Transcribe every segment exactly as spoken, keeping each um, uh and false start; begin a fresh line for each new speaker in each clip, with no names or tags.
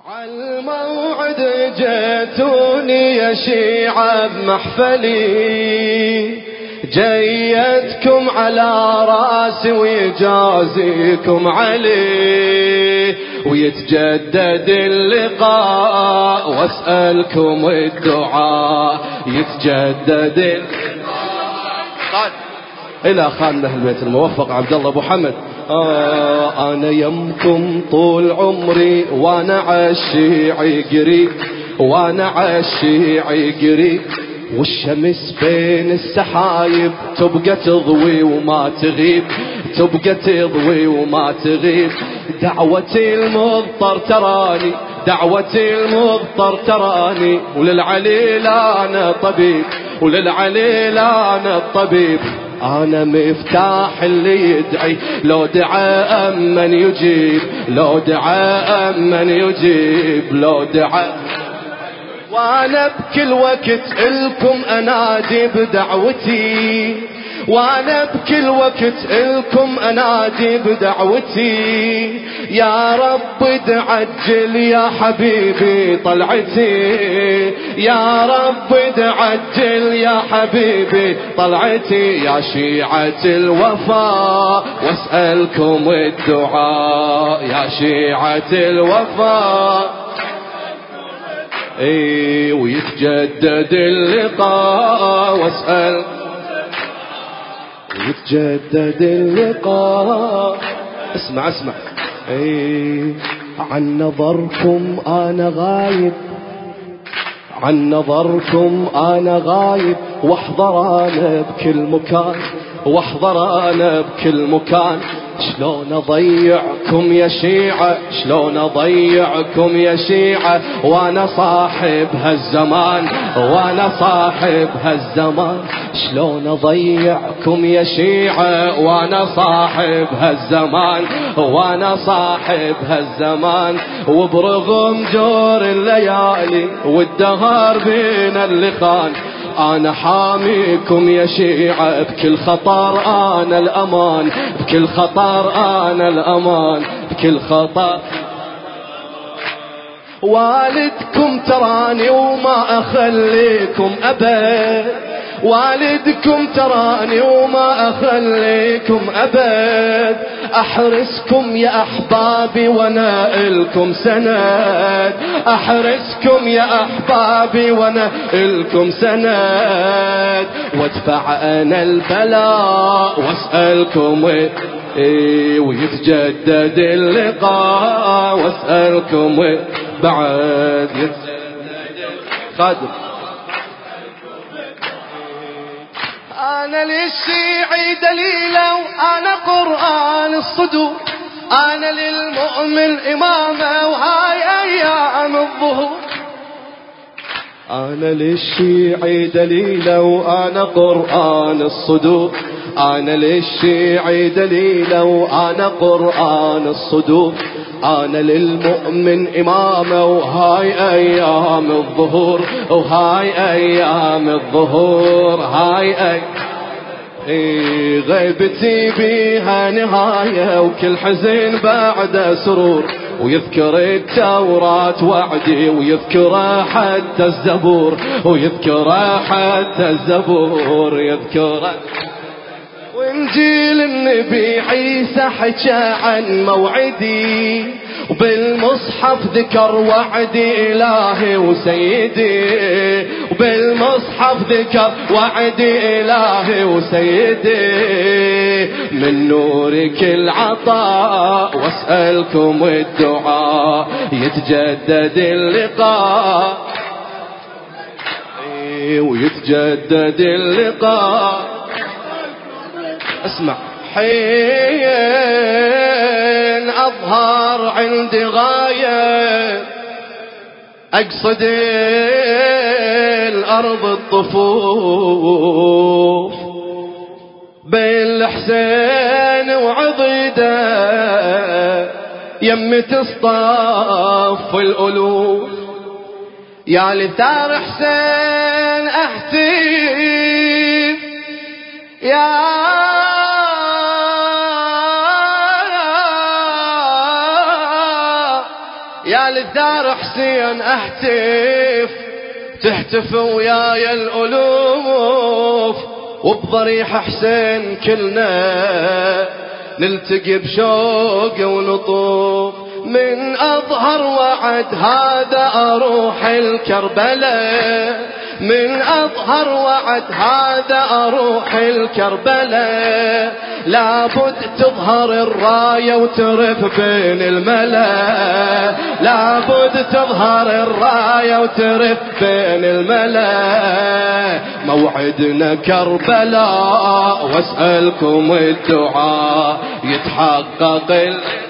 عالموعد جيتوني يا شيعة بمحفلي، جيتكم على راسي ويجازيكم عليه، ويتجدد اللقاء واسألكم الدعاء، يتجدد اللقاء. إلى خان أهل البيت الموفق عبد الله أبو حمد. آه أنا يمكم طول عمري وأنا عالشيعي قريب، وأنا عالشيعي قريب، والشمس بين السحايب تبقى تضوي وما تغيب، تبقى تضوي وما تغيب. دعوتي المضطر تراني، دعوتي المضطر تراني، وللعليل أنا طبيب، وللعليل أنا الطبيب. أنا مفتاح اللي يدعي، لو دعا أمن يجيب، لو دعا أمن يجيب، لو دعا. وأنا بكل وقت إلكم أنادي بدعوتي، وأنا بكل وقت إلكم أنادي بدعوتي. يا رب تعجل يا حبيبي طلعتي، يا رب تعجل يا حبيبي طلعتي. يا شيعة الوفاء واسألكم الدعاء، يا شيعة الوفاء. اي ويتجدد اللقاء واسأل، ويتجدد اللقاء. اسمع اسمع. اي عن نظركم انا غايب، عن نظركم انا غايب، واحضر انا بكل مكان، واحضر انا بكل مكان. شلون اضيعكم يا شيعة، شلون اضيعكم يا شيعة، وانا صاحب هالزمان، وانا صاحب هالزمان. شلون اضيعكم يا شيعة وانا صاحب هالزمان، وانا صاحب هالزمان. وبرغم جور الليالي والدهر بين اللي خان، أنا حاميكم يا شيعة بكل خطر، أنا الأمان بكل خطر، أنا الأمان بكل خطر. والدكم تراني وما أخليكم أبد، والدكم تراني وما أخليكم أبد. أحرسكم يا أحبابي وانا إلكم سند، أحرسكم يا أحبابي وانا إلكم سند. وادفع أنا البلاء واسألكم إيه، ويتجدد اللقاء واسألكم بعد يتجدد خادم. أنا للشيعي دليله وأنا قرآن الصدور، أنا للمؤمن إمامه وهاي أيام الظهور. أنا للشيعي دليله وأنا قرآن الصدور، أنا للشيعي دليله وأنا قرآن الصدور. أنا للمؤمن إمامه وهاي أيام الظهور، وهاي أيام الظهور، هاي أي إيه. غيبتي بيها نهاية وكل حزن بعد سرور، ويذكر التوراة وعدي ويذكر حتى الزبور، ويذكر حتى الزبور، يذكر. وانجيل النبي عيسى حكى عن موعدي، وبالمصحف ذكر وعدي إلهي وسيدي، وبالمصحف ذكر وعدي إلهي وسيدي. من نورك العطاء واسألكم الدعاء، يتجدد اللقاء ويتجدد اللقاء. اسمع. حين أظهر عندي غاية، أقصد الأرض الطفوف، بين الحسين وعضيدة يم تصطف الألوف. يا لثار حسين أهتف، يا يا ثار حسين اهتف تهتف وياي الألوف، وبضريح حسين كلنا نلتقي بشوق ونطوف. من أظهر وعد هذا أروح الكربلاء، من أظهر وعد هذا أروح الكربلاء. لابد تظهر الراية وترف بين الملا، لابد تظهر الراية وترف بين الملا. موعدنا كربلاء واسألكم الدعاء يتحقق اللقاء.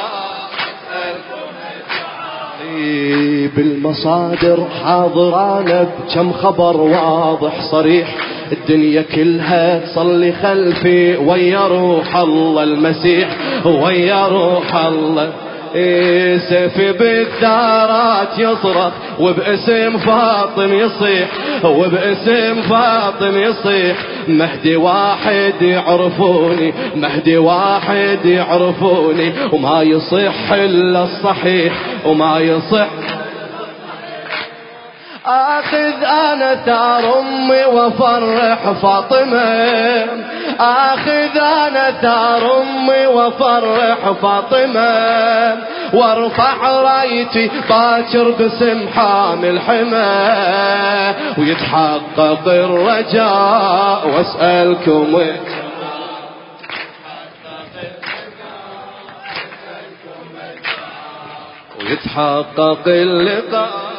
بالمصادر حاضرانا بكم خبر واضح صريح، الدنيا كلها تصلي خلفي ويا روح الله المسيح، ويا روح الله. إيه سيفي بالثارات يصرخ وباسم فاطم يصيح، وباسم فاطم يصيح. مهدي واحد يعرفوني، مهدي واحد يعرفوني، وما يصح إلا الصحيح، وما يصح. آخذ أنا ثار أمي وفرح فاطمة، آخذ أنا ثار أمي وفرح فاطمة، وارفع رايتي باكر باسم حامل حمى، ويتحقق الرجاء واسألكم ويتحقق اللقاء.